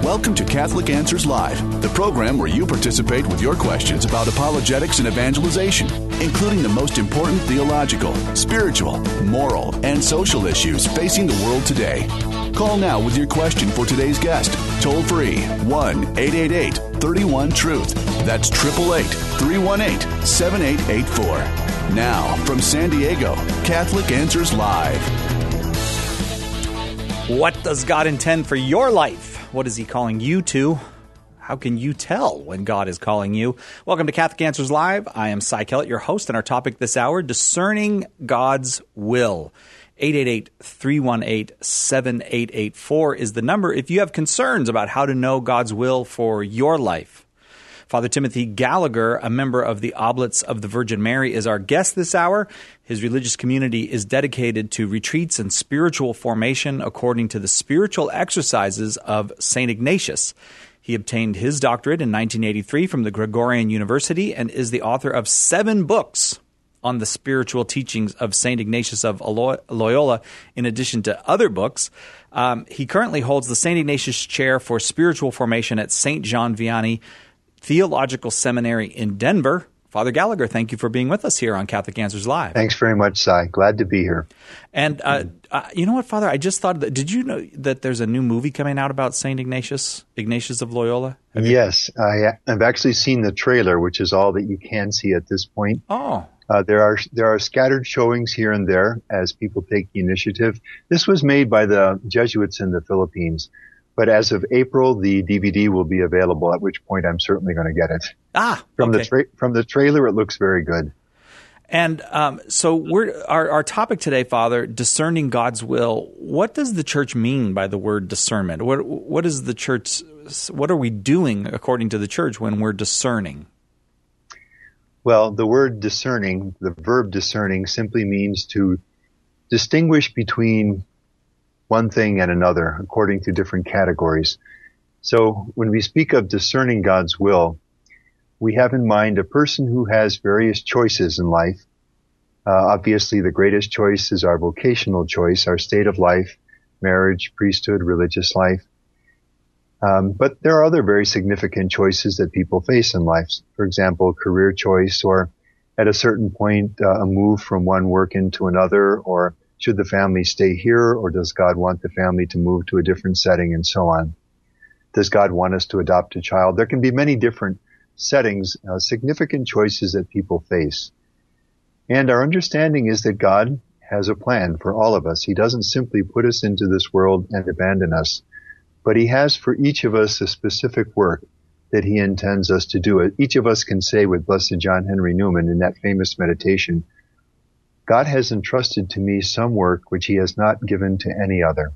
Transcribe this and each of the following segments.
Welcome to Catholic Answers Live, the program where you participate with your questions about apologetics and evangelization, including the most important theological, spiritual, moral, and social issues facing the world today. Call now with your question for today's guest. Toll free 1-888-31-TRUTH. That's 888-318-7884. Now, from San Diego, Catholic Answers Live. What does God intend for your life? What is He calling you to? How can you tell when God is calling you? Welcome to Catholic Answers Live. I am Cy Kellett, your host, and our topic this hour, discerning God's will. 888-318-7884 is the number if you have concerns about how to know God's will for your life. Father Timothy Gallagher, a member of the Oblates of the Virgin Mary, is our guest this hour. His religious community is dedicated to retreats and spiritual formation according to the spiritual exercises of St. Ignatius. He obtained his doctorate in 1983 from the Gregorian University and is the author of 7 books on the spiritual teachings of St. Ignatius of Loyola, in addition to other books. He currently holds the St. Ignatius Chair for Spiritual Formation at St. John Vianney Theological Seminary in Denver. Father Gallagher, thank you for being with us here on Catholic Answers Live. Thanks very much, Cy. Glad to be here. And you know what, Father? I just thought, did you know that there's a new movie coming out about St. Ignatius of Loyola? Yes, I've actually seen the trailer, which is all that you can see at this point. Oh. There are scattered showings here and there as people take the initiative. This was made by the Jesuits in the Philippines. But as of April, the DVD will be available, at which point I'm certainly going to get it. From the trailer, it looks very good. And so our topic today, Father, discerning God's will. What does the Church mean by the word discernment? What is the Church? What are we doing according to the Church when we're discerning? Well, the word discerning, the verb discerning, simply means to distinguish between one thing and another according to different categories. So when we speak of discerning God's will, we have in mind a person who has various choices in life. Obviously, the greatest choice is our vocational choice, our state of life, marriage, priesthood, religious life. But there are other very significant choices that people face in life. For example, career choice, or at a certain point, a move from one work into another, or should the family stay here, or does God want the family to move to a different setting, and so on? Does God want us to adopt a child? There can be many different settings, significant choices that people face. And our understanding is that God has a plan for all of us. He doesn't simply put us into this world and abandon us, but He has for each of us a specific work that He intends us to do. Each of us can say with Blessed John Henry Newman in that famous meditation, God has entrusted to me some work which He has not given to any other.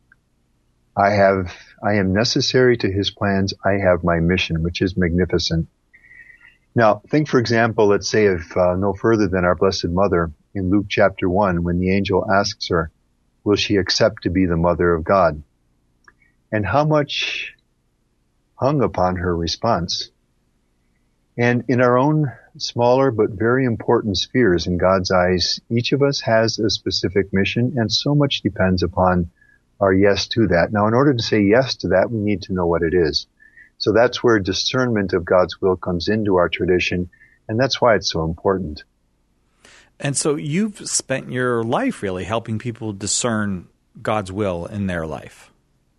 I am necessary to His plans. I have my mission, which is magnificent. Now, think, for example, let's say of no further than our Blessed Mother in Luke chapter 1, when the angel asks her, will she accept to be the mother of God? And how much hung upon her response. And in our own smaller but very important spheres in God's eyes, each of us has a specific mission, and so much depends upon our yes to that. Now, in order to say yes to that, we need to know what it is. So that's where discernment of God's will comes into our tradition, and that's why it's so important. And so you've spent your life really helping people discern God's will in their life.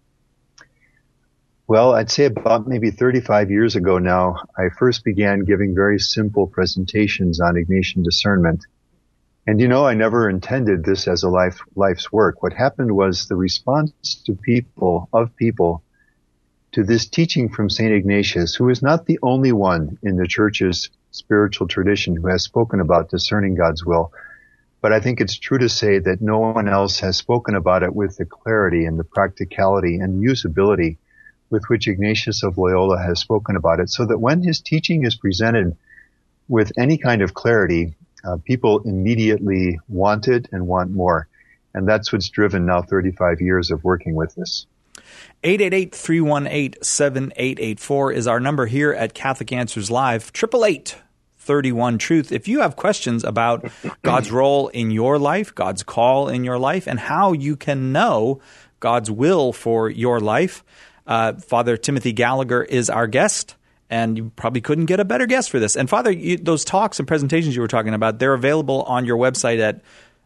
Well, I'd say about maybe 35 years ago now, I first began giving very simple presentations on Ignatian discernment. And I never intended this as a life's work. What happened was the response to people to this teaching from St. Ignatius, who is not the only one in the Church's spiritual tradition who has spoken about discerning God's will. But I think it's true to say that no one else has spoken about it with the clarity and the practicality and usability with which Ignatius of Loyola has spoken about it, so that when his teaching is presented with any kind of clarity, people immediately want it and want more. And that's what's driven now 35 years of working with this. 888-318-7884 is our number here at Catholic Answers Live. 888-31-TRUTH. If you have questions about God's role in your life, God's call in your life, and how you can know God's will for your life, Father Timothy Gallagher is our guest, and you probably couldn't get a better guest for this. And Father, those talks and presentations you were talking about, they're available on your website at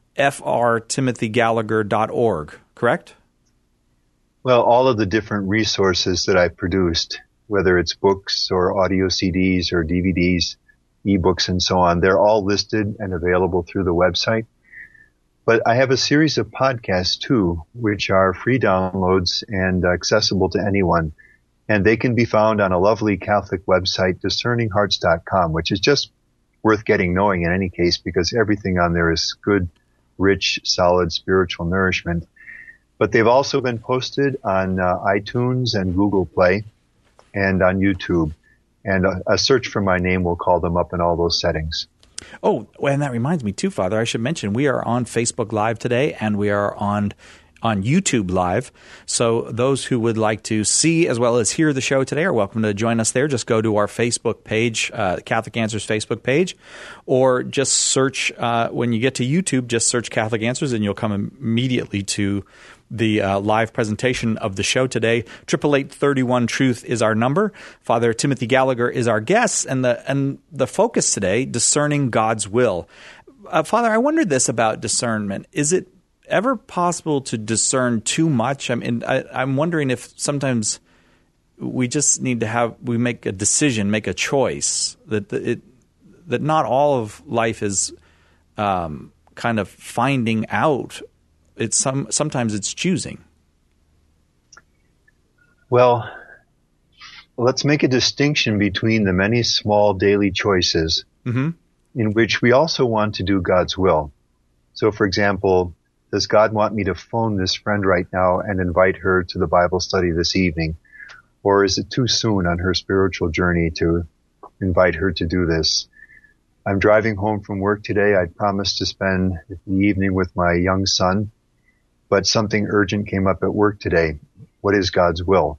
frtimothygallagher.org, correct? Well, all of the different resources that I've produced, whether it's books or audio CDs or DVDs, ebooks and so on, they're all listed and available through the website. But I have a series of podcasts too, which are free downloads and accessible to anyone. And they can be found on a lovely Catholic website, discerninghearts.com, which is just worth getting knowing in any case, because everything on there is good, rich, solid spiritual nourishment. But they've also been posted on iTunes and Google Play and on YouTube. And a search for my name will call them up in all those settings. Oh, and that reminds me too, Father, I should mention we are on Facebook Live today, and we are on YouTube Live. So those who would like to see as well as hear the show today are welcome to join us there. Just go to our Facebook page, Catholic Answers Facebook page, or just search, when you get to YouTube, just search Catholic Answers, and you'll come immediately to the live presentation of the show today. 888-31-TRUTH is our number. Father Timothy Gallagher is our guest, and the focus today, discerning God's will. Father, I wondered this about discernment. Is it ever possible to discern too much? I mean, I'm wondering if sometimes we just need to we make a decision, make a choice, that not all of life is kind of finding out. Sometimes it's choosing. Well, let's make a distinction between the many small daily choices in which we also want to do God's will. So, for example, does God want me to phone this friend right now and invite her to the Bible study this evening? Or is it too soon on her spiritual journey to invite her to do this? I'm driving home from work today. I'd promised to spend the evening with my young son, but something urgent came up at work today. What is God's will?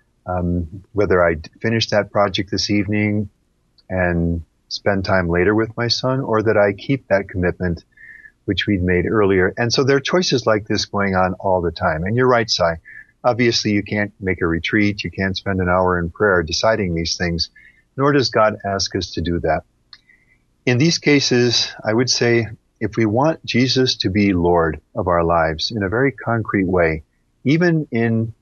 Whether I finish that project this evening and spend time later with my son, or that I keep that commitment which we'd made earlier. And so there are choices like this going on all the time. And you're right, Si. Obviously, you can't make a retreat. You can't spend an hour in prayer deciding these things, nor does God ask us to do that. In these cases, I would say, if we want Jesus to be Lord of our lives in a very concrete way, even even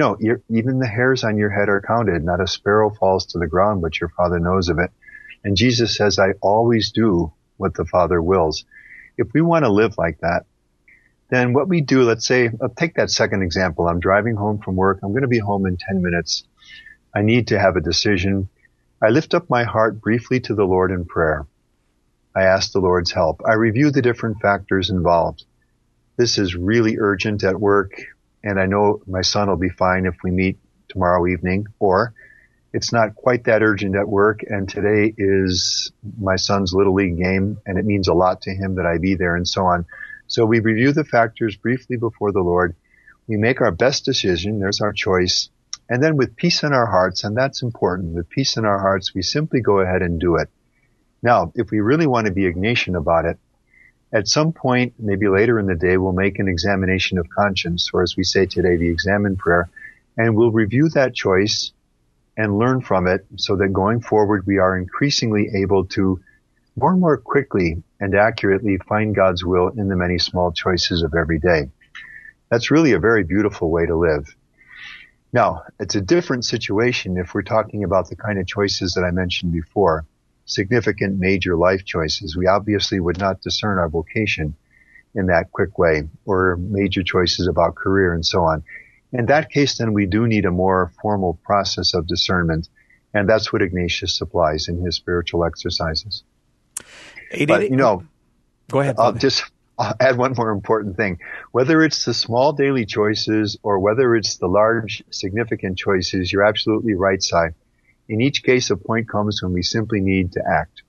the hairs on your head are counted. Not a sparrow falls to the ground, but your Father knows of it. And Jesus says, I always do what the Father wills. If we want to live like that, then what we do, let's say, I'll take that second example. I'm driving home from work. I'm going to be home in 10 minutes. I need to have a decision. I lift up my heart briefly to the Lord in prayer. I ask the Lord's help. I review the different factors involved. This is really urgent at work, and I know my son will be fine if we meet tomorrow evening, or it's not quite that urgent at work, and today is my son's Little League game, and it means a lot to him that I be there, and so on. So we review the factors briefly before the Lord. We make our best decision. There's our choice. And then with peace in our hearts, and that's important, with peace in our hearts, we simply go ahead and do it. Now, if we really want to be Ignatian about it, at some point, maybe later in the day, we'll make an examination of conscience, or as we say today, the examen prayer, and we'll review that choice and learn from it so that going forward we are increasingly able to more and more quickly and accurately find God's will in the many small choices of every day. That's really a very beautiful way to live. Now, it's a different situation if we're talking about the kind of choices that I mentioned before, significant major life choices. We obviously would not discern our vocation in that quick way, or major choices about career and so on. In that case, then we do need a more formal process of discernment, and that's what Ignatius supplies in his spiritual exercises. But, go ahead. I'll add one more important thing. Whether it's the small daily choices or whether it's the large, significant choices, you're absolutely right, Si. In each case, a point comes when we simply need to act.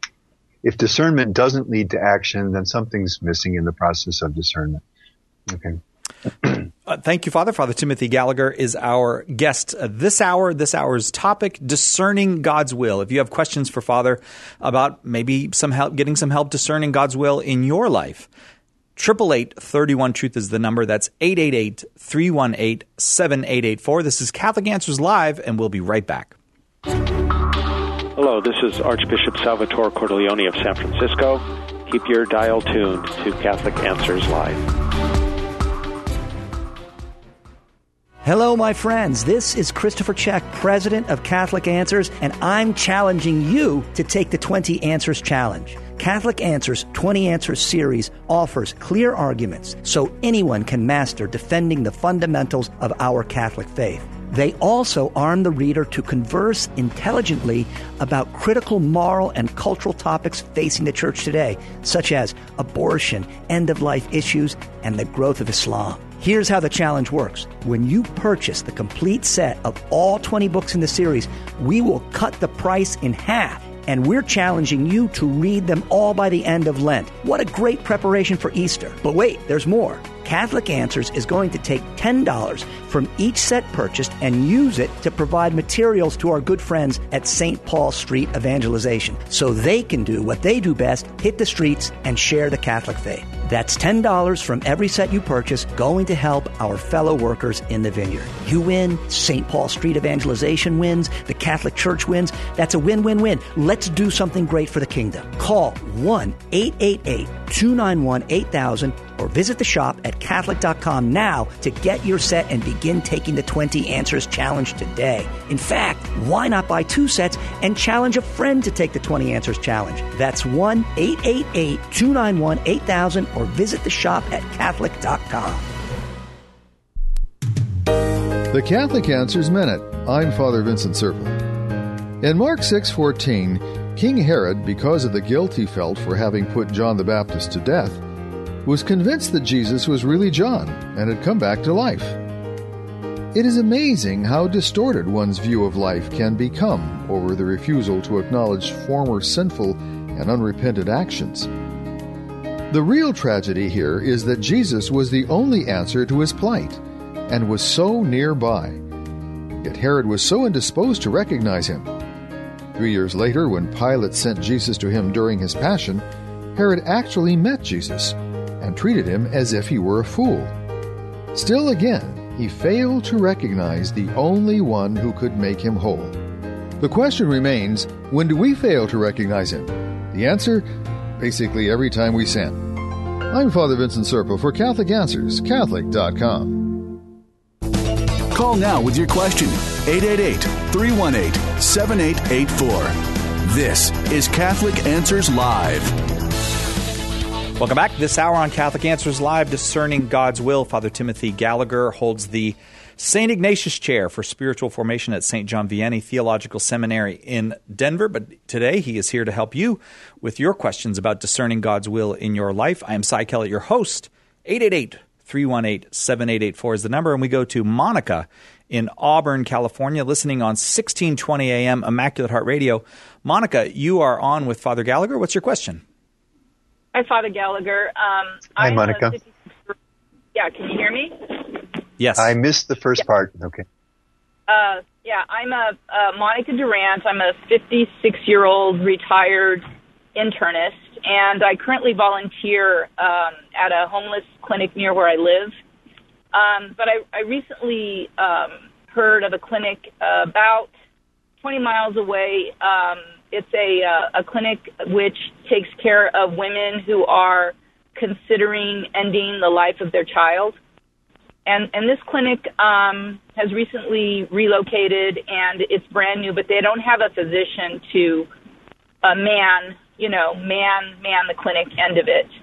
If discernment doesn't lead to action, then something's missing in the process of discernment. Okay. Thank you, Father. Father Timothy Gallagher is our guest this hour. This hour's topic, discerning God's will. If you have questions for Father about maybe getting some help discerning God's will in your life, 888-31-TRUTH is the number. That's 888-318-7884. This is Catholic Answers Live, and we'll be right back. Hello, this is Archbishop Salvatore Cordileone of San Francisco. Keep your dial tuned to Catholic Answers Live. Hello, my friends. This is Christopher Check, president of Catholic Answers, and I'm challenging you to take the 20 Answers Challenge. Catholic Answers 20 Answers series offers clear arguments so anyone can master defending the fundamentals of our Catholic faith. They also arm the reader to converse intelligently about critical moral and cultural topics facing the church today, such as abortion, end-of-life issues, and the growth of Islam. Here's how the challenge works. When you purchase the complete set of all 20 books in the series, we will cut the price in half. And we're challenging you to read them all by the end of Lent. What a great preparation for Easter. But wait, there's more. Catholic Answers is going to take $10 from each set purchased and use it to provide materials to our good friends at St. Paul Street Evangelization so they can do what they do best, hit the streets and share the Catholic faith. That's $10 from every set you purchase going to help our fellow workers in the vineyard. You win, St. Paul Street Evangelization wins, the Catholic Church wins. That's a win-win-win. Let's do something great for the kingdom. Call 1-888-291-8000 or visit the shop at Catholic.com now to get your set and begin taking the 20 Answers Challenge today. In fact, why not buy 2 sets and challenge a friend to take the 20 Answers Challenge? That's 1-888-291-8000 or visit the shop at Catholic.com. The Catholic Answers Minute. I'm Father Vincent Serpa. In Mark 6:14, King Herod, because of the guilt he felt for having put John the Baptist to death, was convinced that Jesus was really John and had come back to life. It is amazing how distorted one's view of life can become over the refusal to acknowledge former sinful and unrepentant actions. The real tragedy here is that Jesus was the only answer to his plight and was so nearby. Yet Herod was so indisposed to recognize him. 3 years later, when Pilate sent Jesus to him during his passion, Herod actually met Jesus and treated him as if he were a fool. Still again, he failed to recognize the only one who could make him whole. The question remains, when do we fail to recognize him? The answer? Basically every time we sin. I'm Father Vincent Serpa for Catholic Answers, Catholic.com. Call now with your question, 888-318-7884. This is Catholic Answers Live. Welcome back. This hour on Catholic Answers Live, Discerning God's Will. Father Timothy Gallagher holds the St. Ignatius Chair for Spiritual Formation at St. John Vianney Theological Seminary in Denver. But today he is here to help you with your questions about discerning God's will in your life. I am Cy Kellett, your host. 888-318-7884 is the number. And we go to Monica in Auburn, California, listening on 1620 AM Immaculate Heart Radio. Monica, you are on with Father Gallagher. What's your question? Hi, Father Gallagher. Hi, Monica. Yeah, can you hear me? Yes. I missed the first part. Okay. I'm Monica Durant. I'm a 56-year-old retired internist, and I currently volunteer at a homeless clinic near where I live. But I recently heard of a clinic about 20 miles away. It's a clinic which takes care of women who are considering ending the life of their child. And this clinic has recently relocated, and it's brand new, but they don't have a physician to man the clinic end of it.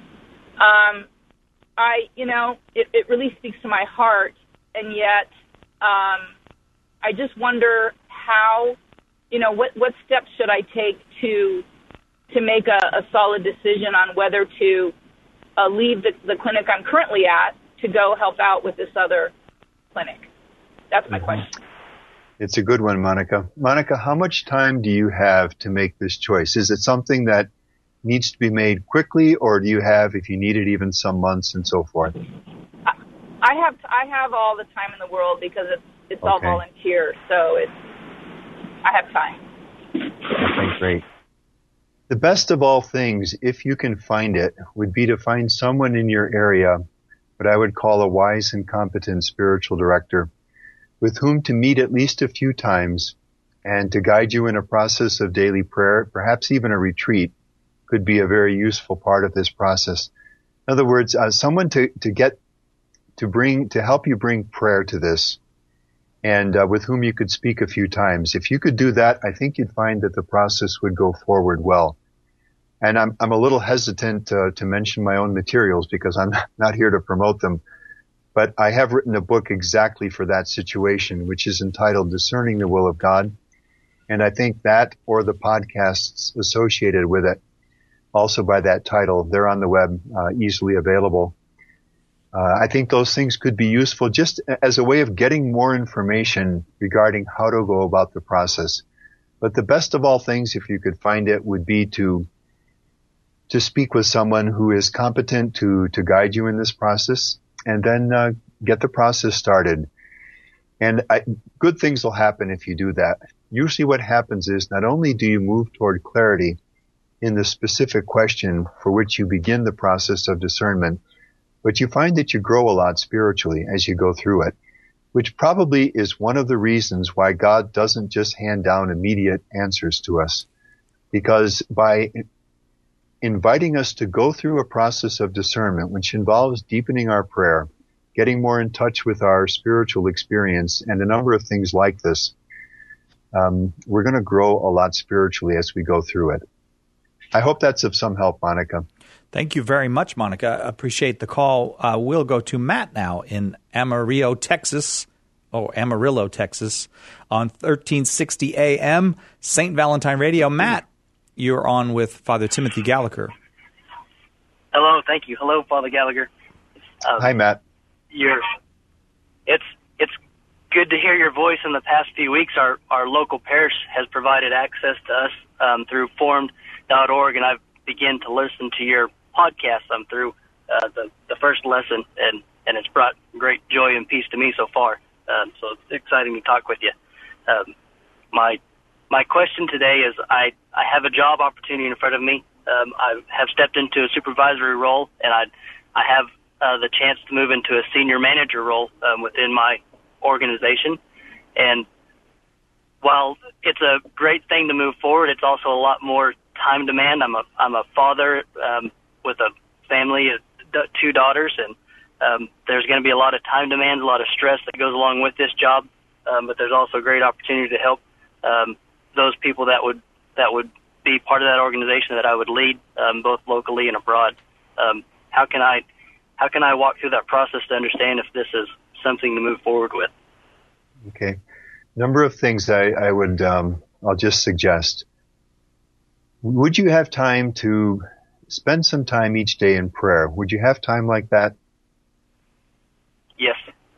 It really speaks to my heart, and yet I just wonder how, what steps should I take to make a solid decision on whether to leave the clinic I'm currently at to go help out with this other clinic. That's my question. It's a good one, Monica. Monica, how much time do you have to make this choice? Is it something that needs to be made quickly, or do you have, if you need it, even some months and so forth? I have all the time in the world because it's all volunteer, so I have time. Okay, great. The best of all things, if you can find it, would be to find someone in your area, what I would call a wise and competent spiritual director, with whom to meet at least a few times and to guide you in a process of daily prayer, perhaps even a retreat, could be a very useful part of this process. In other words, someone to help you bring prayer to this, and with whom you could speak a few times. If you could do that, I think you'd find that the process would go forward well. And I'm a little hesitant to mention my own materials because I'm not here to promote them. But I have written a book exactly for that situation, which is entitled Discerning the Will of God. And I think that, or the podcasts associated with it, also by that title, they're on the web, easily available. I think those things could be useful just as a way of getting more information regarding how to go about the process. But the best of all things, if you could find it, would be to speak with someone who is competent to guide you in this process, and then get the process started. And good things will happen if you do that. Usually what happens is not only do you move toward clarity in the specific question for which you begin the process of discernment, but you find that you grow a lot spiritually as you go through it, which probably is one of the reasons why God doesn't just hand down immediate answers to us. Because by inviting us to go through a process of discernment, which involves deepening our prayer, getting more in touch with our spiritual experience, and a number of things like this, we're going to grow a lot spiritually as we go through it. I hope that's of some help, Monica. Thank you very much, Monica. I appreciate the call. We'll go to Matt now in Amarillo, Texas, on 1360 AM, St. Valentine Radio. Matt, you're on with Father Timothy Gallagher. Hello, thank you. Hello, Father Gallagher. Hi, Matt. It's good to hear your voice. In the past few weeks, our local parish has provided access to us through formed.org, and I've begun to listen to your podcast through the first lesson, and it's brought great joy and peace to me so far. So it's exciting to talk with you. My question today is I have a job opportunity in front of me. I have stepped into a supervisory role, and I have the chance to move into a senior manager role within my organization. And while it's a great thing to move forward, it's also a lot more time demand. I'm a father with a family of 2 daughters, and there's going to be a lot of time demand, a lot of stress that goes along with this job. But there's also a great opportunity to help those people that would be part of that organization that I would lead, both locally and abroad. How can I walk through that process to understand if this is something to move forward with? Okay. Number of things I would, I'll just suggest. Would you have time to spend some time each day in prayer? Would you have time like that? Yes.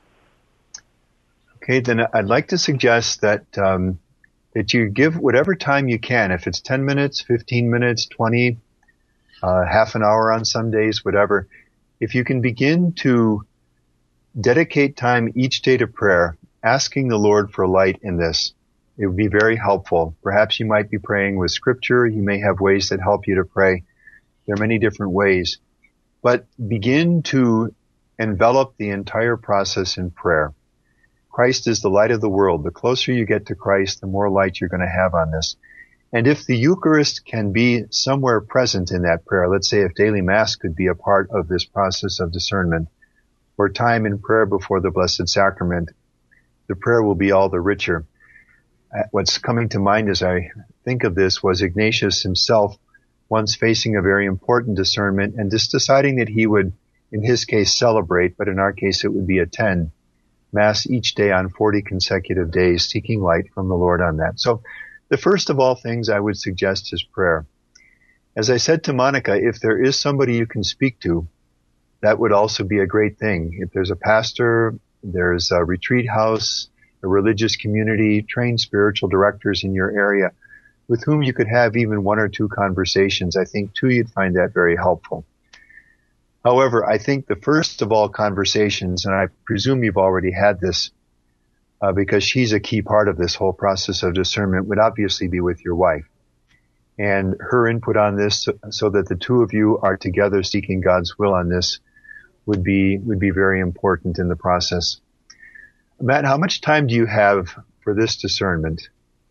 Okay, then I'd like to suggest that you give whatever time you can. If it's 10 minutes, 15 minutes, 20, half an hour on some days, whatever. If you can begin to dedicate time each day to prayer, asking the Lord for light in this, it would be very helpful. Perhaps you might be praying with scripture. You may have ways that help you to pray. There are many different ways. But begin to envelop the entire process in prayer. Christ is the light of the world. The closer you get to Christ, the more light you're going to have on this. And if the Eucharist can be somewhere present in that prayer, let's say if daily Mass could be a part of this process of discernment, or time in prayer before the Blessed Sacrament, the prayer will be all the richer. What's coming to mind as I think of this was Ignatius himself once facing a very important discernment and just deciding that he would, in his case, celebrate, but in our case it would be attend Mass each day on 40 consecutive days, seeking light from the Lord on that. So the first of all things I would suggest is prayer. As I said to Monica, if there is somebody you can speak to, that would also be a great thing. If there's a pastor, there's a retreat house, a religious community, trained spiritual directors in your area with whom you could have even 1 or 2 conversations, I think too you'd find that very helpful. However, I think the first of all conversations, and I presume you've already had this, because she's a key part of this whole process of discernment, would obviously be with your wife. and her input on this so that the two of you are together seeking God's will on this would be very important in the process. Matt, how much time do you have for this discernment?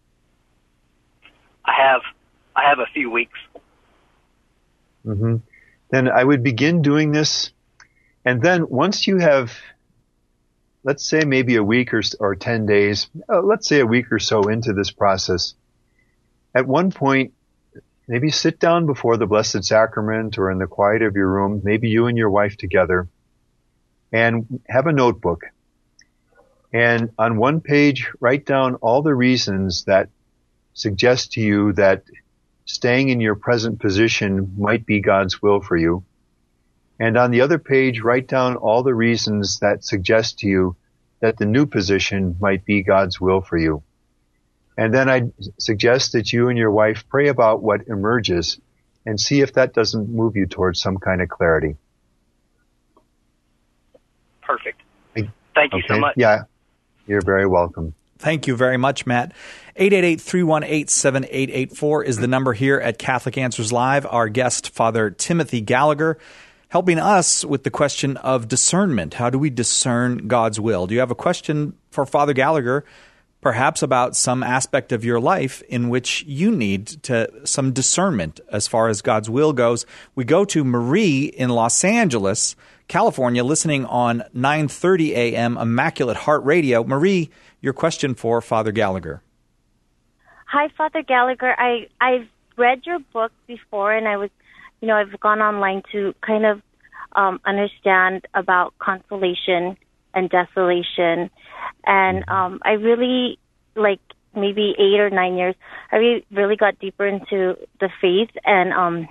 I have a few weeks. Mm-hmm. Then I would begin doing this, and then once you have, let's say maybe a week or 10 days, let's say a week or so into this process, at one point, maybe sit down before the Blessed Sacrament or in the quiet of your room, maybe you and your wife together, and have a notebook. And on one page, write down all the reasons that suggest to you that staying in your present position might be God's will for you. And on the other page, write down all the reasons that suggest to you that the new position might be God's will for you. And then I suggest that you and your wife pray about what emerges and see if that doesn't move you towards some kind of clarity. Perfect. Thank you so much. Yeah, you're very welcome. Thank you very much, Matt. 888-318-7884 is the number here at Catholic Answers Live. Our guest, Father Timothy Gallagher, helping us with the question of discernment. How do we discern God's will? Do you have a question for Father Gallagher, perhaps about some aspect of your life in which you need some discernment as far as God's will goes? We go to Marie in Los Angeles, California, listening on 930 a.m. Immaculate Heart Radio. Marie, your question for Father Gallagher. Hi, Father Gallagher. I've read your book before, and I've gone online to kind of understand about consolation and desolation. And I really, like maybe 8 or 9 years, I really got deeper into the faith. And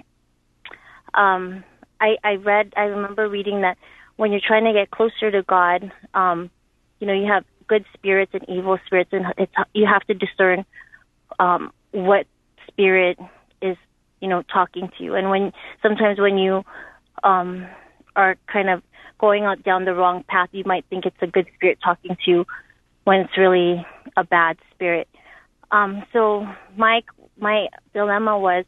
I remember reading that when you're trying to get closer to God, you have good spirits and evil spirits, and you have to discern what spirit is, talking to you. And sometimes when you are kind of going out down the wrong path, you might think it's a good spirit talking to you when it's really a bad spirit. So my dilemma was,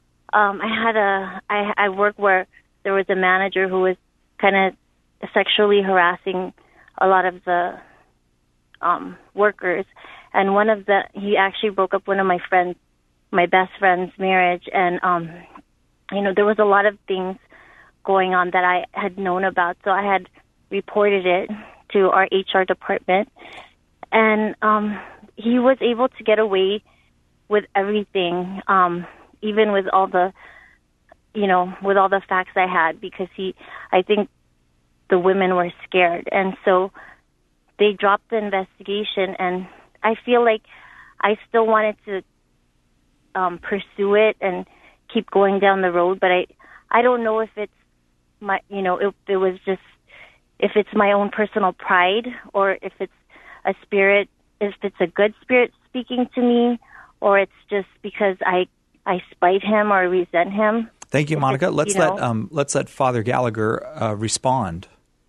I worked where there was a manager who was kind of sexually harassing a lot of the workers, and he actually broke up one of my best friend's marriage, and there was a lot of things going on that I had known about, so I had reported it to our HR department, and he was able to get away with everything, even with all the facts I had, because I think the women were scared, and so they dropped the investigation, and I feel like I still wanted to pursue it and keep going down the road, but I don't know if it's my, if it's my own personal pride, or if it's a spirit, if it's a good spirit speaking to me, or it's just because I spite him or resent him. Thank you, Monica. Let's let Father Gallagher respond.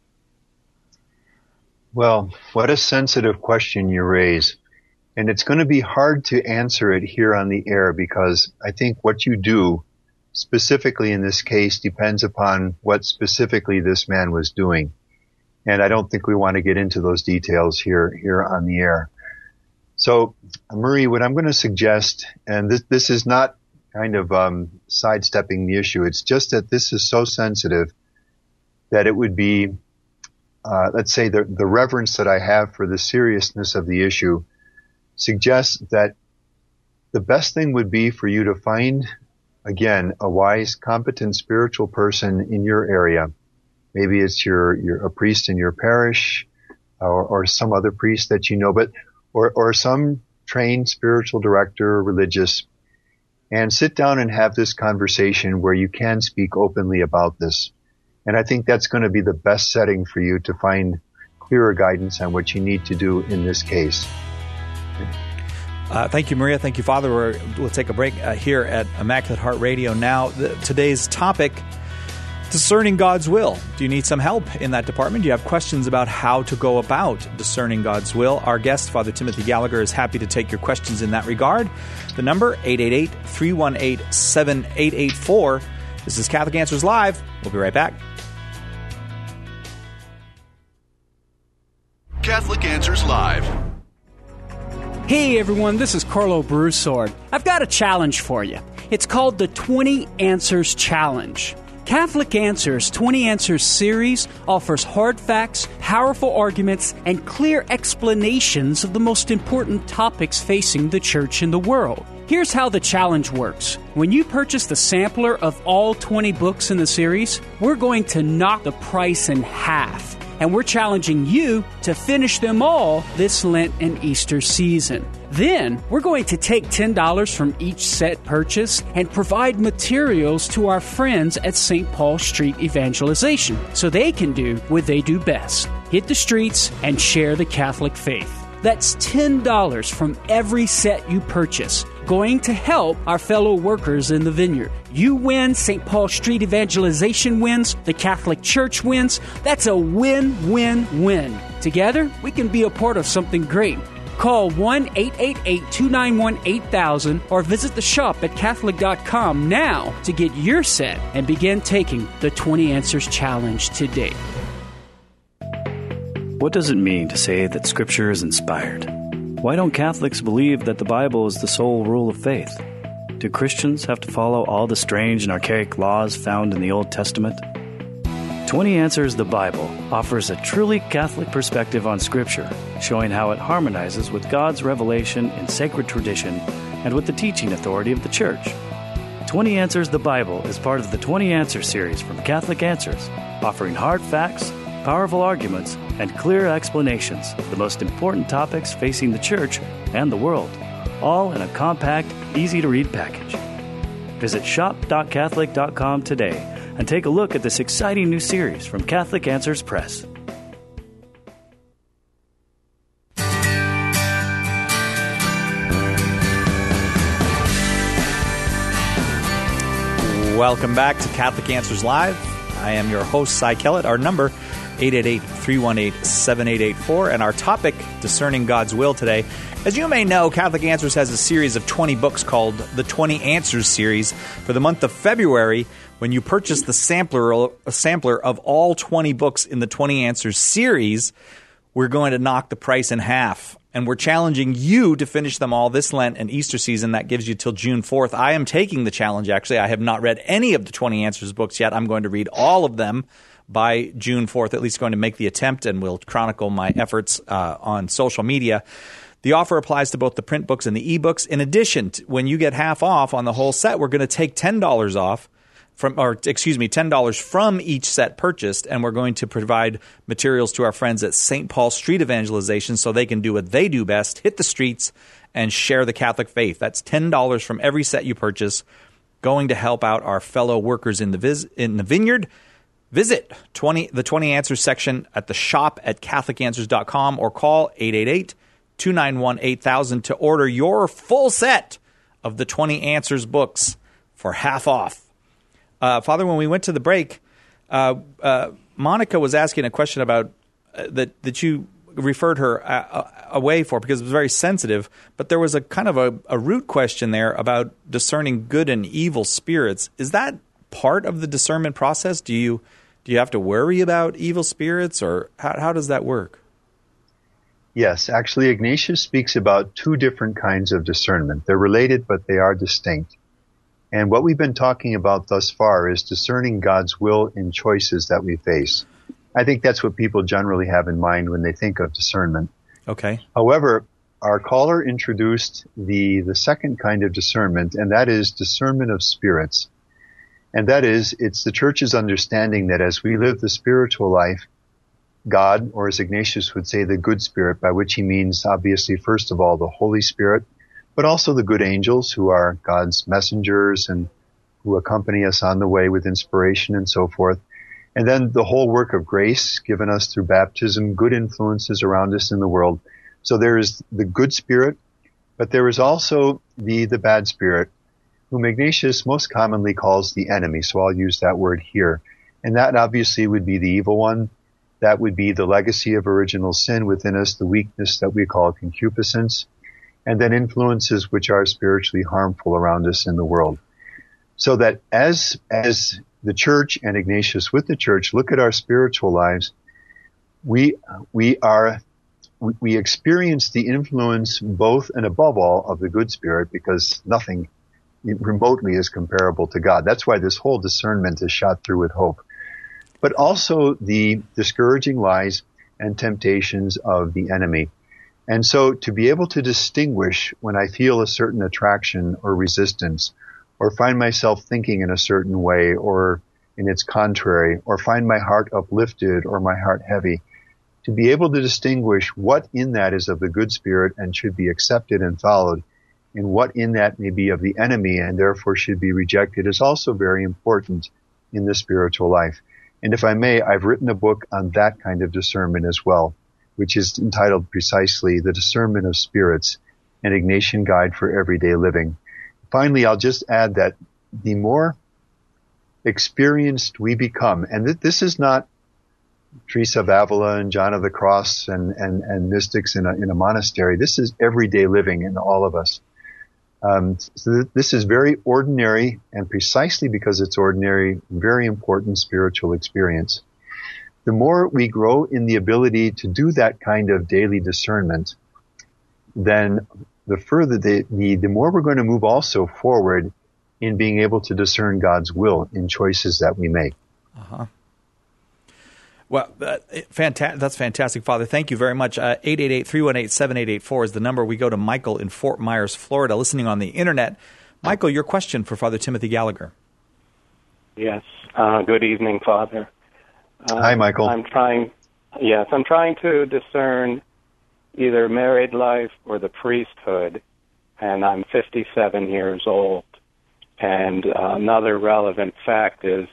Well, what a sensitive question you raise. And it's going to be hard to answer it here on the air, because I think what you do specifically in this case depends upon what specifically this man was doing. And I don't think we want to get into those details here on the air. So, Marie, what I'm going to suggest, and this is not kind of sidestepping the issue, it's just that this is so sensitive that it would be, let's say, the reverence that I have for the seriousness of the issue suggests that the best thing would be for you to find, again, a wise, competent spiritual person in your area. Maybe it's a priest in your parish, or some other priest that you know, or some trained spiritual director or religious, and sit down and have this conversation where you can speak openly about this. And I think that's going to be the best setting for you to find clearer guidance on what you need to do in this case. Thank you, Maria. Thank you, Father. We'll take a break here at Immaculate Heart Radio now. Today's topic, Discerning God's will. Do you need some help in that department? Do you have questions about how to go about discerning God's will? Our guest, Father Timothy Gallagher, is happy to take your questions in that regard. The number, 888-318-7884. This is Catholic Answers Live. We'll be right back. Catholic Answers Live. Hey everyone, this is Carlo Broussard. I've got a challenge for you. It's called the 20 Answers Challenge. Catholic Answers 20 Answers series offers hard facts, powerful arguments, and clear explanations of the most important topics facing the church and the world. Here's how the challenge works. When you purchase the sampler of all 20 books in the series, we're going to knock the price in half. And we're challenging you to finish them all this Lent and Easter season. Then, we're going to take $10 from each set purchase and provide materials to our friends at St. Paul Street Evangelization so they can do what they do best: hit the streets and share the Catholic faith. That's $10 from every set you purchase, going to help our fellow workers in the vineyard. You win, St. Paul Street Evangelization wins, the Catholic Church wins. That's a win-win-win. Together, we can be a part of something great. Call 1-888-291-8000 or visit the shop at Catholic.com now to get your set and begin taking the 20 Answers Challenge today. What does it mean to say that Scripture is inspired? Why don't Catholics believe that the Bible is the sole rule of faith? Do Christians have to follow all the strange and archaic laws found in the Old Testament? 20 Answers the Bible offers a truly Catholic perspective on Scripture, showing how it harmonizes with God's revelation in sacred tradition and with the teaching authority of the Church. 20 Answers the Bible is part of the 20 Answers series from Catholic Answers, offering hard facts, powerful arguments, and clear explanations of the most important topics facing the Church and the world, all in a compact, easy-to-read package. Visit shop.catholic.com today and take a look at this exciting new series from Catholic Answers Press. Welcome back to Catholic Answers Live. I am your host, Cy Kellett. Our number, 888-318-7884, and our topic, Discerning God's Will today. As you may know, Catholic Answers has a series of 20 books called the 20 Answers series. For the month of February, when you purchase the sampler of all 20 books in the 20 Answers series, we're going to knock the price in half. And we're challenging you to finish them all this Lent and Easter season. That gives you till June 4th. I am taking the challenge, actually. I have not read any of the 20 Answers books yet. I'm going to read all of them by June 4th, at least going to make the attempt, and will chronicle my efforts on social media. The offer applies to both the print books and the ebooks. In addition, when you get half off on the whole set, we're going to take $10 off $10 from each set purchased, and we're going to provide materials to our friends at St. Paul Street Evangelization so they can do what they do best: hit the streets and share the Catholic faith. That's $10 from every set you purchase, going to help out our fellow workers in the vineyard. Visit the 20 Answers section at the shop at CatholicAnswers.com or call 888-291-8000 to order your full set of the 20 Answers books for half off. Father, when we went to the break, Monica was asking a question about that you referred her away for because it was very sensitive, but there was a kind of a root question there about discerning good and evil spirits. Is that part of the discernment process? Do you have to worry about evil spirits, or how does that work? Yes, actually, Ignatius speaks about two different kinds of discernment. They're related, but they are distinct. And what we've been talking about thus far is discerning God's will in choices that we face. I think that's what people generally have in mind when they think of discernment. Okay. However, our caller introduced the second kind of discernment, and that is discernment of spirits. And that is, it's the Church's understanding that as we live the spiritual life, God, or as Ignatius would say, the good spirit, by which he means, obviously, first of all, the Holy Spirit, but also the good angels who are God's messengers and who accompany us on the way with inspiration and so forth. And then the whole work of grace given us through baptism, good influences around us in the world. So there is the good spirit, but there is also the bad spirit, whom Ignatius most commonly calls the enemy. So I'll use that word here. And that obviously would be the evil one. That would be the legacy of original sin within us, the weakness that we call concupiscence, and then influences which are spiritually harmful around us in the world. So that as the church and Ignatius with the church look at our spiritual lives, we experience the influence both and above all of the good spirit, because nothing remotely is comparable to God. That's why this whole discernment is shot through with hope. But also the discouraging lies and temptations of the enemy. And so to be able to distinguish when I feel a certain attraction or resistance, or find myself thinking in a certain way or in its contrary, or find my heart uplifted or my heart heavy, to be able to distinguish what in that is of the good spirit and should be accepted and followed, and what in that may be of the enemy and therefore should be rejected, is also very important in the spiritual life. And if I may, I've written a book on that kind of discernment as well, which is entitled precisely The Discernment of Spirits, an Ignatian Guide for Everyday Living. Finally, I'll just add that the more experienced we become, and this is not Teresa of Avila and John of the Cross and mystics in a monastery. This is everyday living in all of us. So this is very ordinary, and precisely because it's ordinary, very important spiritual experience. The more we grow in the ability to do that kind of daily discernment, then the further the more we're going to move also forward in being able to discern God's will in choices that we make. Uh-huh. Well, that's fantastic, Father. Thank you very much. 888-318-7884 is the number. We go to Michael in Fort Myers, Florida, listening on the Internet. Michael, your question for Father Timothy Gallagher. Yes. Good evening, Father. Hi, Michael. I'm trying to discern either married life or the priesthood, and I'm 57 years old. And another relevant fact is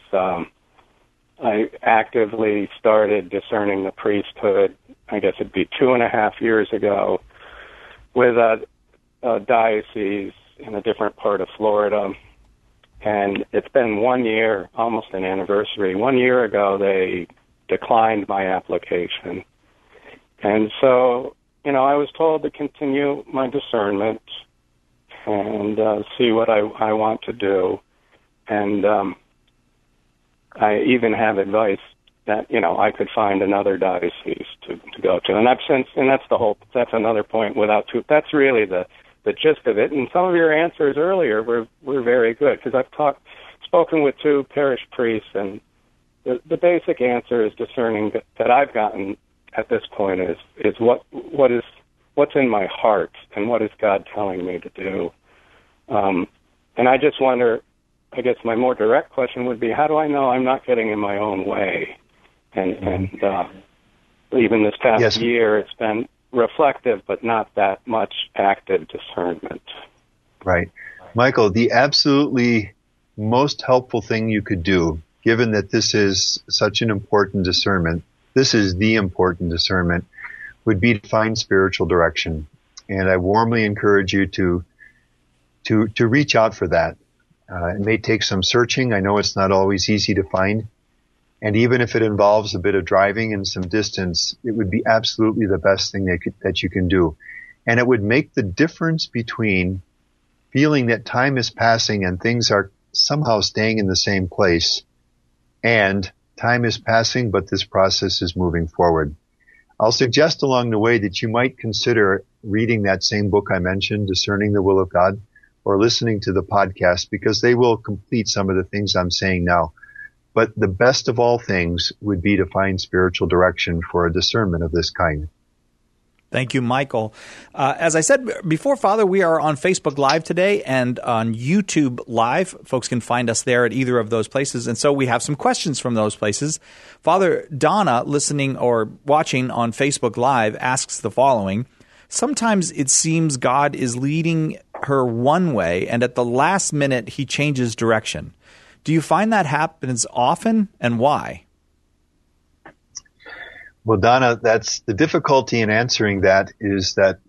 I actively started discerning the priesthood, I guess it'd be 2.5 years ago, with a diocese in a different part of Florida. And it's been 1 year, almost an anniversary. 1 year ago, they declined my application. And so, I was told to continue my discernment and see what I want to do. And I even have advice that, I could find another diocese to go to. And that's another point that's really the gist of it. And some of your answers earlier were very good, because I've spoken with 2 parish priests, and the basic answer is discerning that I've gotten at this point is what's in my heart and what is God telling me to do. And I just wonder, I guess my more direct question would be, how do I know I'm not getting in my own way? And even this past year, it's been reflective, but not that much active discernment. Right. Michael, the absolutely most helpful thing you could do, given that this is such an important discernment, this is the important discernment, would be to find spiritual direction. And I warmly encourage you to reach out for that. It may take some searching. I know it's not always easy to find. And even if it involves a bit of driving and some distance, it would be absolutely the best thing that you can do. And it would make the difference between feeling that time is passing and things are somehow staying in the same place, and time is passing, but this process is moving forward. I'll suggest along the way that you might consider reading that same book I mentioned, Discerning the Will of God, or listening to the podcast, because they will complete some of the things I'm saying now. But the best of all things would be to find spiritual direction for a discernment of this kind. Thank you, Michael. As I said before, Father, we are on Facebook Live today and on YouTube Live. Folks can find us there at either of those places. And so we have some questions from those places. Father Donna, listening or watching on Facebook Live, asks the following. Sometimes it seems God is leading her one way, and at the last minute, he changes direction. Do you find that happens often, and why? Well, Donna, that's the difficulty in answering that, is that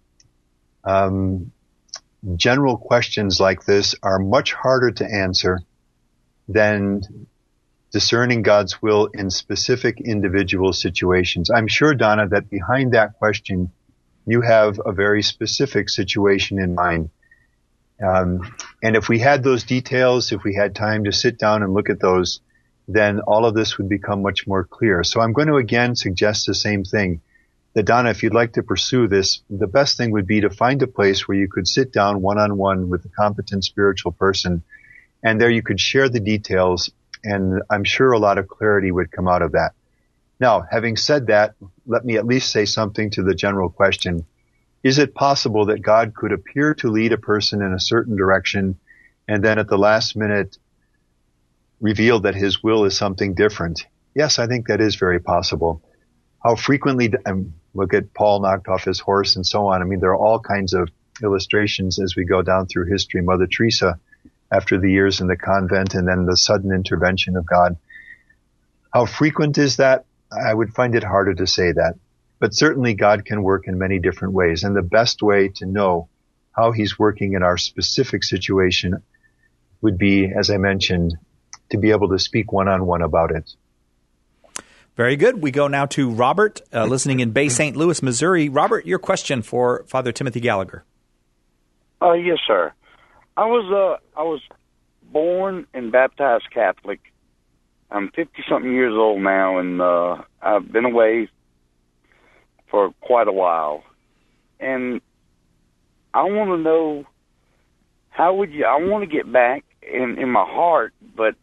general questions like this are much harder to answer than discerning God's will in specific individual situations. I'm sure, Donna, that behind that question, you have a very specific situation in mind. And if we had those details, if we had time to sit down and look at those, then all of this would become much more clear. So I'm going to again suggest the same thing, that Donna, if you'd like to pursue this, the best thing would be to find a place where you could sit down one-on-one with a competent spiritual person, and there you could share the details, and I'm sure a lot of clarity would come out of that. Now, having said that, let me at least say something to the general question. Is it possible that God could appear to lead a person in a certain direction and then at the last minute reveal that his will is something different? Yes, I think that is very possible. How frequently, look at Paul knocked off his horse and so on. I mean, there are all kinds of illustrations as we go down through history. Mother Teresa, after the years in the convent, and then the sudden intervention of God. How frequent is that? I would find it harder to say that. But certainly God can work in many different ways. And the best way to know how he's working in our specific situation would be, as I mentioned, to be able to speak one-on-one about it. Very good. We go now to Robert, listening in Bay St. Louis, Missouri. Robert, your question for Father Timothy Gallagher. Yes, sir. I was born and baptized Catholic. I'm 50-something years old now, and I've been away for quite a while. And I want to know, I want to get back in my heart, but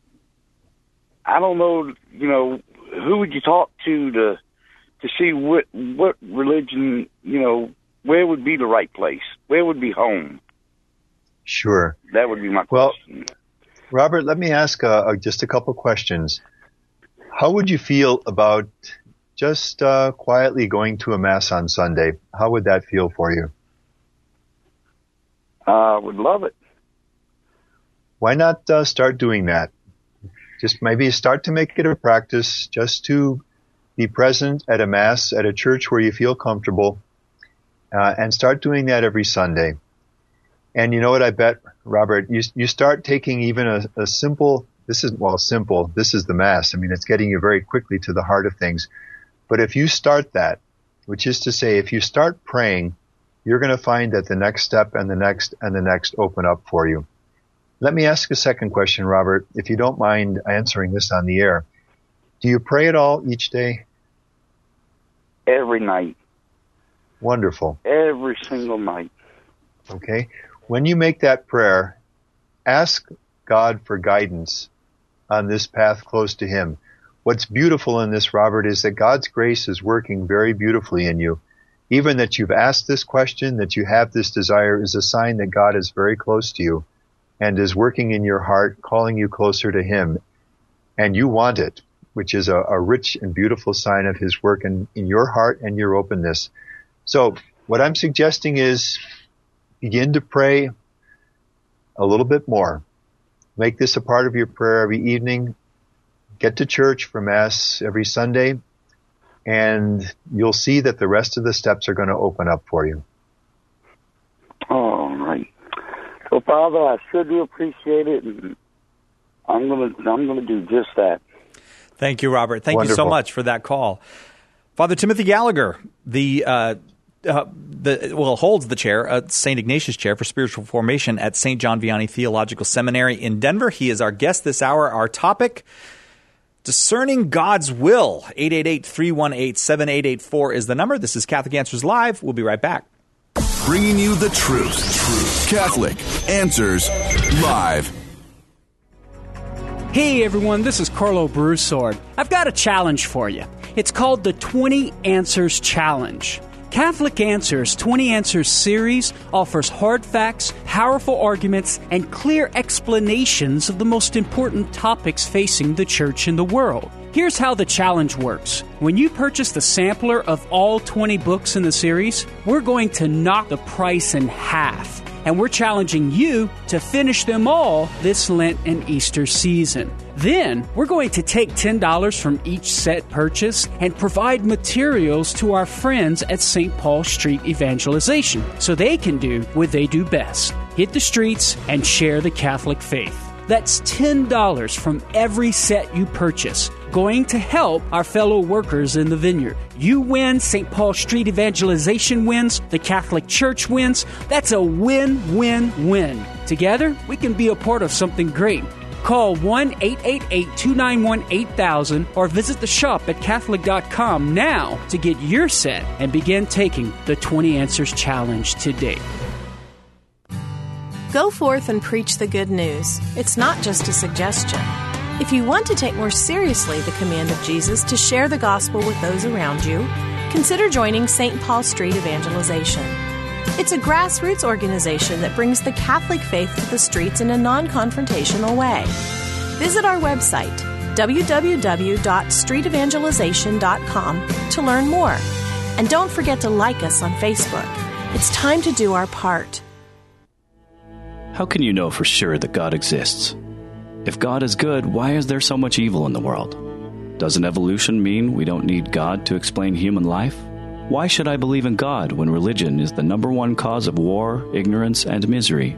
I don't know, who would you talk to see what religion, where would be the right place? Where would be home? Sure. That would be my question. Well, Robert, let me ask just a couple questions. How would you feel about just quietly going to a Mass on Sunday? How would that feel for you? I would love it. Why not start doing that? Just maybe start to make it a practice just to be present at a Mass, at a church where you feel comfortable, and start doing that every Sunday. And you know what I bet, Robert, you start taking even a simple, this is the Mass. I mean, it's getting you very quickly to the heart of things. But if you start that, which is to say, if you start praying, you're going to find that the next step and the next and the next open up for you. Let me ask a second question, Robert, if you don't mind answering this on the air. Do you pray at all each day? Every night. Wonderful. Every single night. Okay. When you make that prayer, ask God for guidance on this path close to Him. What's beautiful in this, Robert, is that God's grace is working very beautifully in you. Even that you've asked this question, that you have this desire, is a sign that God is very close to you and is working in your heart, calling you closer to Him. And you want it, which is a rich and beautiful sign of His work in your heart and your openness. So what I'm suggesting is begin to pray a little bit more. Make this a part of your prayer every evening. Get to church for Mass every Sunday, and you'll see that the rest of the steps are going to open up for you. All right. So, Father, I sure do appreciate it, and I'm gonna do just that. Thank you, Robert. Thank you so much for that call. Father Timothy Gallagher, holds the chair, St. Ignatius Chair for Spiritual Formation at St. John Vianney Theological Seminary in Denver. He is our guest this hour. Our topic, discerning God's will. 888-318-7884 is the number. This is Catholic Answers Live. We'll be right back. Bringing you the truth. Catholic Answers Live. Hey everyone, this is Carlo Broussard. I've got a challenge for you. It's called the 20 Answers Challenge. Catholic Answers 20 Answers series offers hard facts, powerful arguments, and clear explanations of the most important topics facing the church and the world. Here's how the challenge works. When you purchase the sampler of all 20 books in the series, we're going to knock the price in half. And we're challenging you to finish them all this Lent and Easter season. Then, we're going to take $10 from each set purchase and provide materials to our friends at St. Paul Street Evangelization so they can do what they do best: hit the streets and share the Catholic faith. That's $10 from every set you purchase, going to help our fellow workers in the vineyard. You win, St. Paul Street Evangelization wins, the Catholic Church wins. That's a win-win-win. Together, we can be a part of something great. Call 1-888-291-8000 or visit the shop at Catholic.com now to get your set and begin taking the 20 Answers Challenge today. Go forth and preach the good news. It's not just a suggestion. If you want to take more seriously the command of Jesus to share the gospel with those around you, consider joining St. Paul Street Evangelization. It's a grassroots organization that brings the Catholic faith to the streets in a non-confrontational way. Visit our website, www.streetevangelization.com, to learn more. And don't forget to like us on Facebook. It's time to do our part. How can you know for sure that God exists? If God is good, why is there so much evil in the world? Doesn't evolution mean we don't need God to explain human life? Why should I believe in God when religion is the number one cause of war, ignorance, and misery?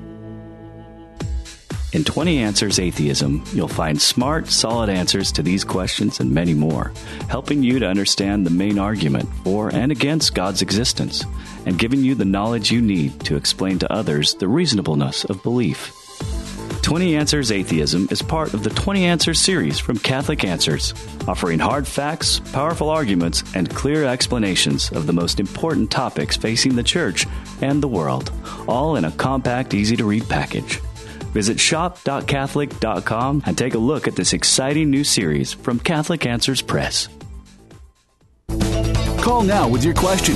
In 20 Answers Atheism, you'll find smart, solid answers to these questions and many more, helping you to understand the main argument for and against God's existence, and giving you the knowledge you need to explain to others the reasonableness of belief. 20 Answers Atheism is part of the 20 Answers series from Catholic Answers, offering hard facts, powerful arguments, and clear explanations of the most important topics facing the Church and the world, all in a compact, easy-to-read package. Visit shop.catholic.com and take a look at this exciting new series from Catholic Answers Press. Call now with your question.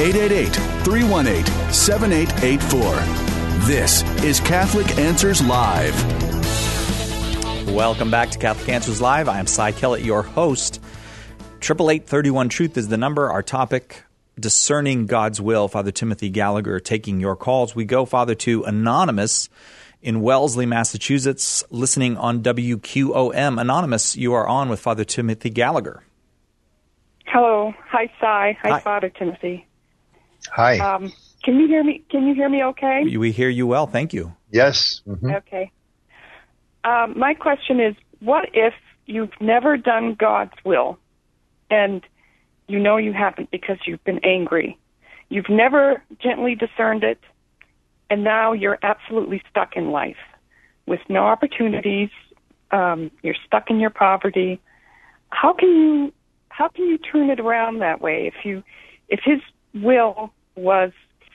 888-318-7884. This is Catholic Answers Live. Welcome back to Catholic Answers Live. I am Cy Kellett, your host. 888-31-TRUTH is the number. Our topic, discerning God's will. Father Timothy Gallagher taking your calls. We go, Father, to Anonymous in Wellesley, Massachusetts, listening on WQOM. Anonymous, you are on with Father Timothy Gallagher. Hello. Hi, Cy. Hi, Father Timothy. Hi. Can you hear me? Can you hear me okay? We hear you well. Thank you. Yes. Mm-hmm. Okay. My question is, what if you've never done God's will and you know you haven't because you've been angry? You've never gently discerned it, and now you're absolutely stuck in life with no opportunities. You're stuck in your poverty. How can you turn it around that way? If His will was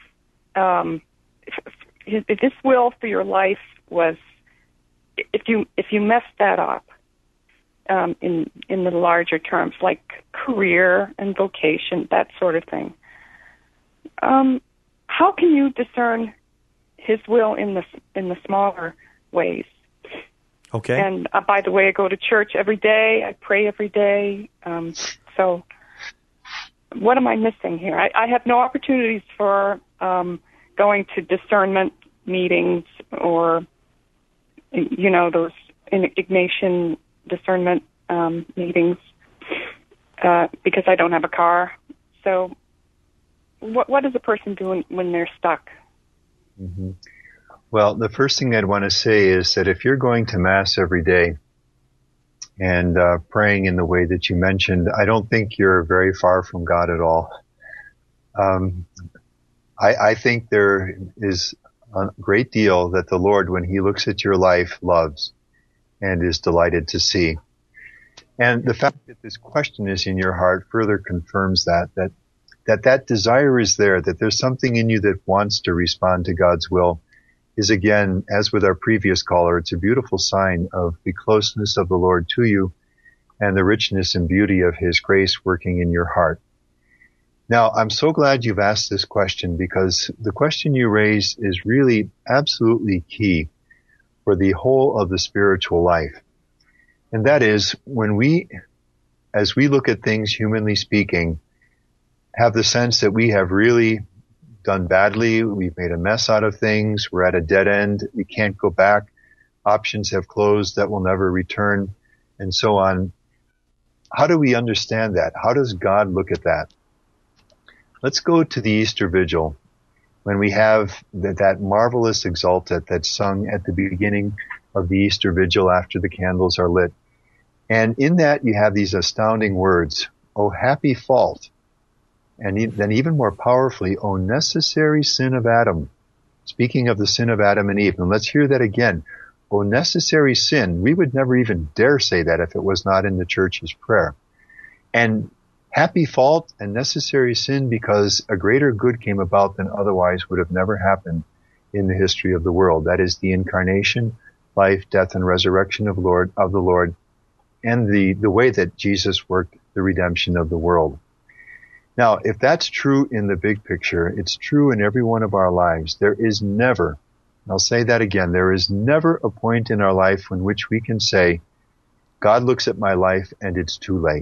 if His will for your life was, if you messed that up in the larger terms, like career and vocation, that sort of thing, how can you discern His will in the smaller ways? Okay. And by the way, I go to church every day. I pray every day. So what am I missing here? I have no opportunities for going to discernment meetings or, those Ignatian discernment meetings because I don't have a car. So what does a person do when they're stuck? Mm-hmm. Well, the first thing I'd want to say is that if you're going to Mass every day and praying in the way that you mentioned, I don't think you're very far from God at all. I think there is a great deal that the Lord, when He looks at your life, loves and is delighted to see. And the fact that this question is in your heart further confirms that desire is there, that there's something in you that wants to respond to God's will, is again, as with our previous caller, it's a beautiful sign of the closeness of the Lord to you and the richness and beauty of His grace working in your heart. Now, I'm so glad you've asked this question, because the question you raise is really absolutely key for the whole of the spiritual life. And that is, as we look at things, humanly speaking, have the sense that we have really done badly, we've made a mess out of things, we're at a dead end, we can't go back, options have closed that will never return, and so on. How do we understand that? How does God look at that? Let's go to the Easter Vigil, when we have that marvelous exultet that's sung at the beginning of the Easter Vigil after the candles are lit. And in that you have these astounding words, "O happy fault," and then even more powerfully, "O necessary sin of Adam." Speaking of the sin of Adam and Eve. And let's hear that again. "O necessary sin." We would never even dare say that if it was not in the church's prayer. And happy fault and necessary sin because a greater good came about than otherwise would have never happened in the history of the world. That is the incarnation, life, death, and resurrection of the Lord, and the way that Jesus worked the redemption of the world. Now, if that's true in the big picture, it's true in every one of our lives. There is never, I'll say that again, there is never a point in our life in which we can say, God looks at my life and it's too late.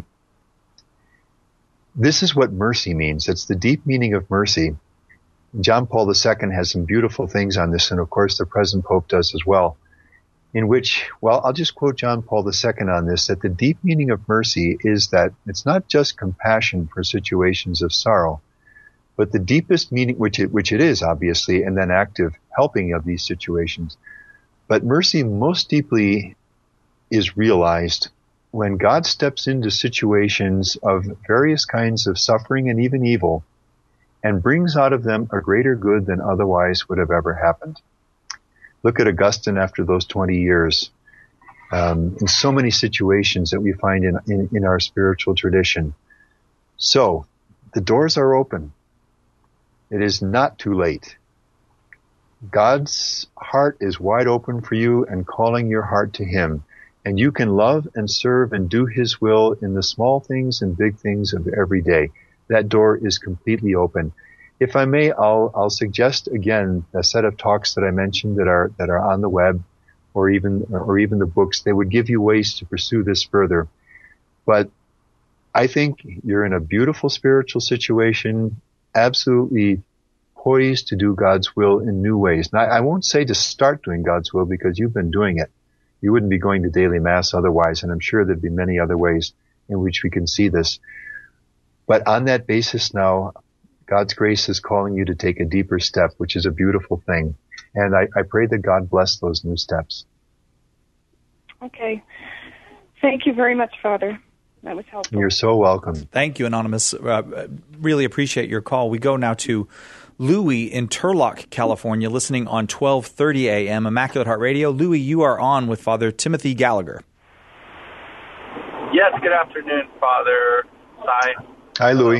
This is what mercy means. It's the deep meaning of mercy. John Paul II has some beautiful things on this, and of course the present Pope does as well, in which, well, I'll just quote John Paul II on this, that the deep meaning of mercy is that it's not just compassion for situations of sorrow, but the deepest meaning, which it is obviously, and then active helping of these situations. But mercy most deeply is realized when God steps into situations of various kinds of suffering and even evil and brings out of them a greater good than otherwise would have ever happened. Look at Augustine after those 20 years. In so many situations that we find in our spiritual tradition. So, the doors are open. It is not too late. God's heart is wide open for you and calling your heart to Him. And you can love and serve and do His will in the small things and big things of every day. That door is completely open. If I may, I'll suggest again a set of talks that I mentioned that are on the web, or even the books. They would give you ways to pursue this further. But I think you're in a beautiful spiritual situation, absolutely poised to do God's will in new ways. Now, I won't say to start doing God's will because you've been doing it. You wouldn't be going to daily mass otherwise, and I'm sure there'd be many other ways in which we can see this. But on that basis now, God's grace is calling you to take a deeper step, which is a beautiful thing. And I pray that God bless those new steps. Okay. Thank you very much, Father. That was helpful. You're so welcome. Thank you, Anonymous. Really appreciate your call. We go now to Louis in Turlock, California, listening on 1230 a.m. Immaculate Heart Radio. Louis, you are on with Father Timothy Gallagher. Yes, good afternoon, Father Sy. Hi, Louis.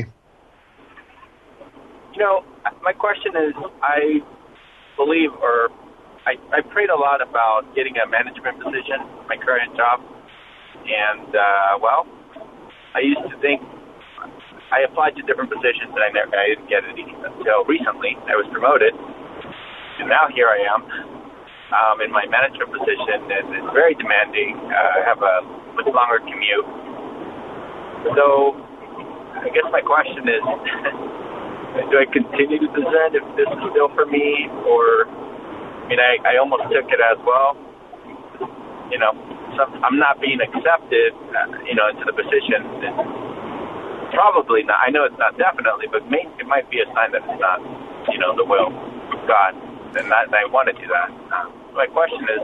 You know, my question is, I believe, or I prayed a lot about getting a management position, my current job, and, well, I used to think, I applied to different positions and I didn't get any until recently. I was promoted, and now here I am in my management position, and it's very demanding. I have a much longer commute. So I guess my question is, do I continue to discern if this is still for me, or, I mean, I almost took it as well. You know, I'm not being accepted, into the position. Probably not. I know it's not definitely, but it might be a sign that it's not, the will of God. And I want to do that. My question is,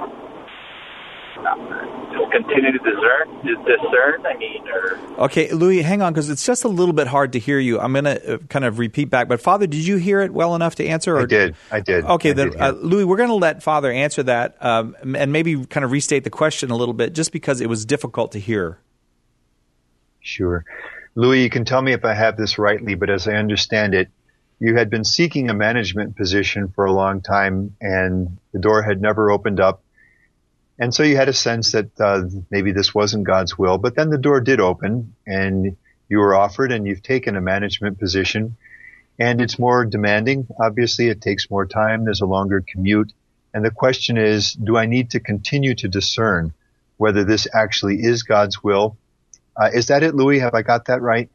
just continue to discern, or... Okay, Louis, hang on, because it's just a little bit hard to hear you. I'm going to kind of repeat back. But, Father, did you hear it well enough to answer? Or... I did. Okay, then, Louis, we're going to let Father answer that and maybe kind of restate the question a little bit, just because it was difficult to hear. Sure. Louis, you can tell me if I have this rightly, but as I understand it, you had been seeking a management position for a long time, and the door had never opened up. And so you had a sense that maybe this wasn't God's will, but then the door did open, and you were offered, and you've taken a management position, and it's more demanding. Obviously, it takes more time. There's a longer commute. And the question is, do I need to continue to discern whether this actually is God's will? Is that it, Louis? Have I got that right?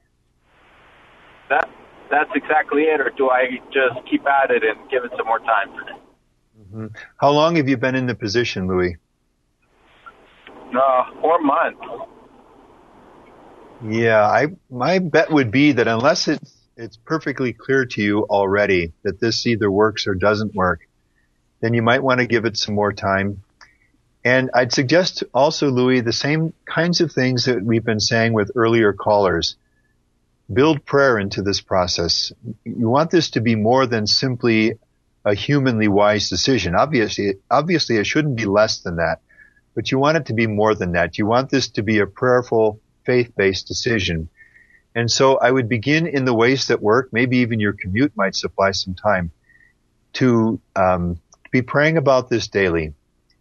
That's exactly it, or do I just keep at it and give it some more time? Mm-hmm. How long have you been in the position, Louis? 4 months. Yeah, my bet would be that unless it's perfectly clear to you already that this either works or doesn't work, then you might want to give it some more time. And I'd suggest also, Louis, the same kinds of things that we've been saying with earlier callers. Build prayer into this process. You want this to be more than simply a humanly wise decision. Obviously, it shouldn't be less than that, but you want it to be more than that. You want this to be a prayerful, faith-based decision. And so I would begin in the ways that work. Maybe even your commute might supply some time to be praying about this daily.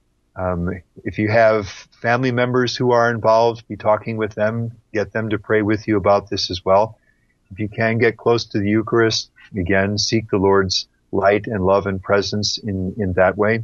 If you have family members who are involved, be talking with them, get them to pray with you about this as well. If you can get close to the Eucharist, again, seek the Lord's light and love and presence in that way.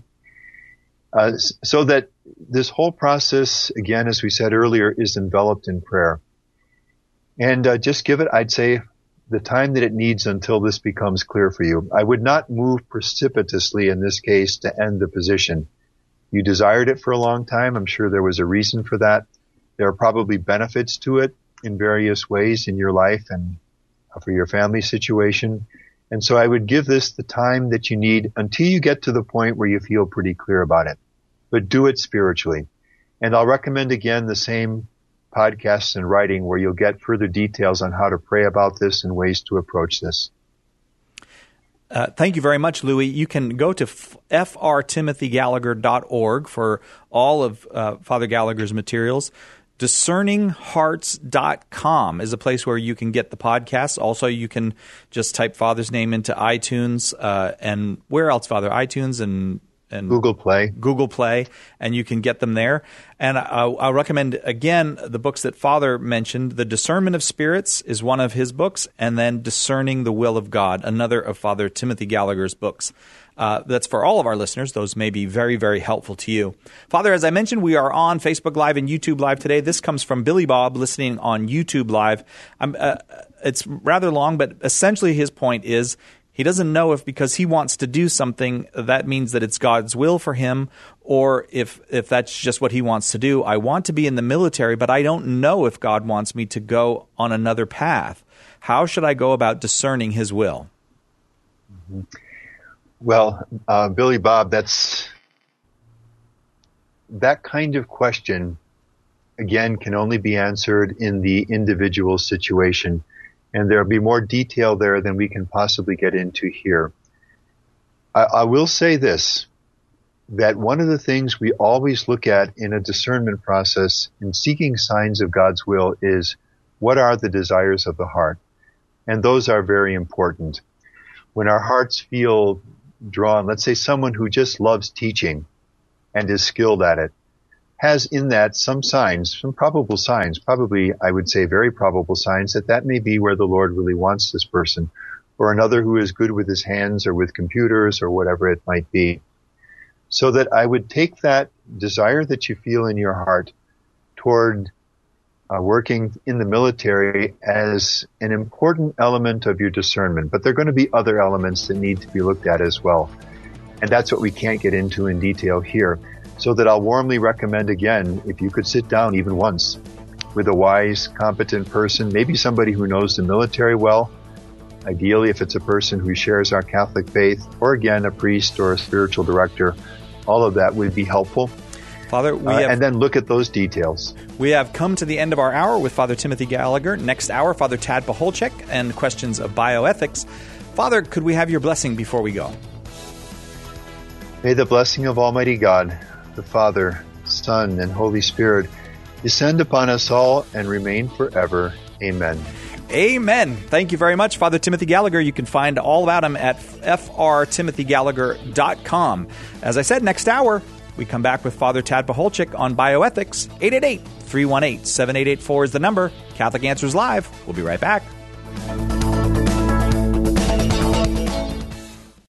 So that this whole process, again, as we said earlier, is enveloped in prayer. And just give it, I'd say, the time that it needs until this becomes clear for you. I would not move precipitously in this case to end the position. You desired it for a long time. I'm sure there was a reason for that. There are probably benefits to it in various ways in your life and for your family situation. And so I would give this the time that you need until you get to the point where you feel pretty clear about it. But do it spiritually. And I'll recommend again the same podcasts and writing where you'll get further details on how to pray about this and ways to approach this. Thank you very much, Louis. You can go to frtimothygallagher.org for all of Father Gallagher's materials. DiscerningHearts.com is a place where you can get the podcast. Also, you can just type Father's name into iTunes and where else, Father? iTunes and Google Play. Google Play, and you can get them there. And I'll recommend, again, the books that Father mentioned. The Discernment of Spirits is one of his books, and then Discerning the Will of God, another of Father Timothy Gallagher's books. That's for all of our listeners. Those may be very, very helpful to you. Father, as I mentioned, we are on Facebook Live and YouTube Live today. This comes from Billy Bob listening on YouTube Live. It's rather long, but essentially his point is, he doesn't know if because he wants to do something, that means that it's God's will for him, or if that's just what he wants to do. I want to be in the military, but I don't know if God wants me to go on another path. How should I go about discerning his will? Mm-hmm. Well, Billy Bob, that kind of question, again, can only be answered in the individual situation. And there'll be more detail there than we can possibly get into here. I will say this, that one of the things we always look at in a discernment process in seeking signs of God's will is, what are the desires of the heart? And those are very important. When our hearts feel drawn, let's say someone who just loves teaching and is skilled at it, has in that some signs, some probable signs, probably I would say very probable signs that may be where the Lord really wants this person, or another who is good with his hands or with computers or whatever it might be. So that I would take that desire that you feel in your heart toward working in the military as an important element of your discernment. But there are going to be other elements that need to be looked at as well. And that's what we can't get into in detail here. So that I'll warmly recommend, again, if you could sit down even once with a wise, competent person, maybe somebody who knows the military well, ideally if it's a person who shares our Catholic faith, or again, a priest or a spiritual director, all of that would be helpful. Father, and then look at those details. We have come to the end of our hour with Father Timothy Gallagher. Next hour, Father Tad Pacholczyk and questions of bioethics. Father, could we have your blessing before we go? May the blessing of Almighty God, the Father, Son, and Holy Spirit descend upon us all and remain forever. Amen. Amen. Thank you very much, Father Timothy Gallagher. You can find all about him at frtimothygallagher.com. As I said, next hour, we come back with Father Tad Pacholczyk on bioethics. 888-318-7884 is the number. Catholic Answers Live. We'll be right back.